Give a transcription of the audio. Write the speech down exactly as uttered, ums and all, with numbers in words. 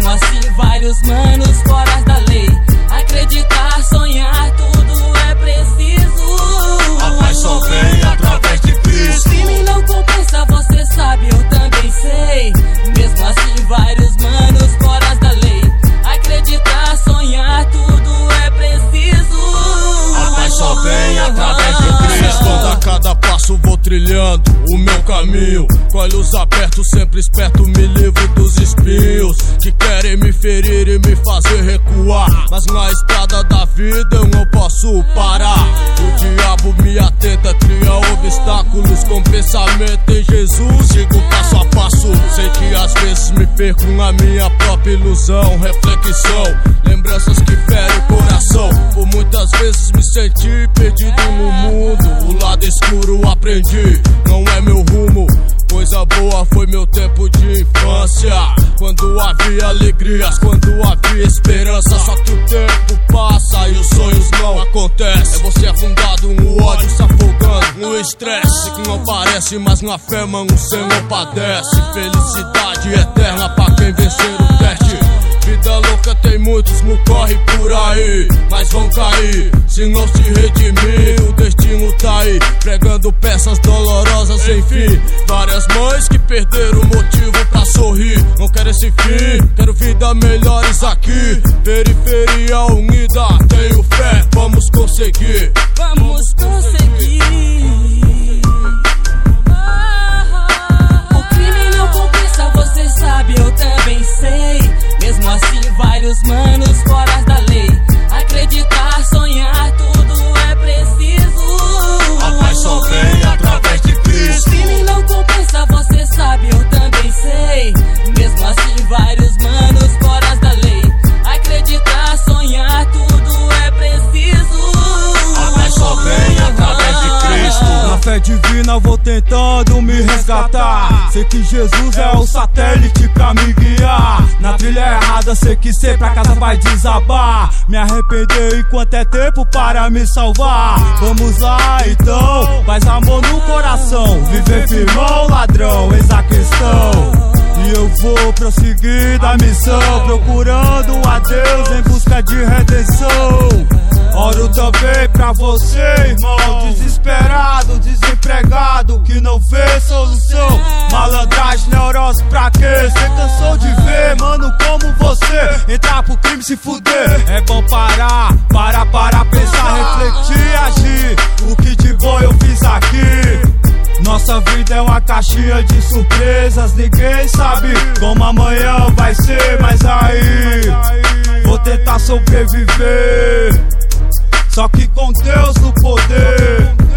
Mesmo assim vários manos fora da lei. Acreditar, sonhar, tudo é preciso. A paz só vem através de Cristo. O crime não compensa, você sabe, eu também sei. Mesmo assim vários manos fora da lei. Acreditar, sonhar, tudo é preciso. A paz só vem através de Cristo. A cada passo vou trilhando o meu caminho, com olhos abertos, sempre esperto, me livro dos espinhos que querem me ferir e me fazer recuar. Mas na estrada da vida eu não posso parar. O diabo me atenta, cria obstáculos com pensamento em Jesus. Sigo passo a passo, sei que às vezes me perco na minha própria ilusão. Reflexão, lembranças que ferem o coração. Por muitas vezes me senti perdido no mundo. O lado escuro aprendi, não é meu rumo. Coisa boa foi meu tempo de infância, quando havia alegrias, quando havia esperança. Só que o tempo passa e os sonhos não acontecem. É você afundado no ódio, se afogando no estresse que não parece, mas na fé, mano, cê não padece. Felicidade eterna pra quem vencer o teste. Vida louca tem muitos, não corre por aí, mas vão cair se não se redimir. O destino tá aí, pregando peças dolorosas, enfim. Várias mães que perderam o motivo pra sorrir. Não quero esse fim, quero vida melhores aqui. Periferia unida, tenho fé, vamos conseguir. Vamos conseguir. O crime não compensa, você sabe, eu também sei. Mesmo assim vários manos fora da lei. Acreditar, sonhar, tudo é preciso. A paz só vem através de Cristo. O crime não compensa, você sabe, eu também sei. Mesmo assim vários manos fora da lei. Acreditar, sonhar, tudo é preciso. A paz só vem através de Cristo. Na fé divina eu vou tentando me resgatar. Sei que Jesus é o satélite pra me guiar. Na trilha errada sei que sempre a casa vai desabar. Me arrepender enquanto é tempo para me salvar. Vamos lá então, faz amor no coração. Viver firmão, ladrão, eis a questão. E eu vou prosseguir da missão, procurando a Deus em busca de redenção. Oro também pra você, irmão, desesperado, desempregado, que não vê solução. Malandragem, neurose pra quê? Cê cansou de ver, mano, como você entrar pro crime se fuder. É bom parar, parar, parar, pensar, refletir, agir. O que de bom eu fiz aqui. Nossa vida é uma caixinha de surpresas, ninguém sabe como amanhã vai ser. Mas aí, vou tentar sobreviver, só que com Deus no poder.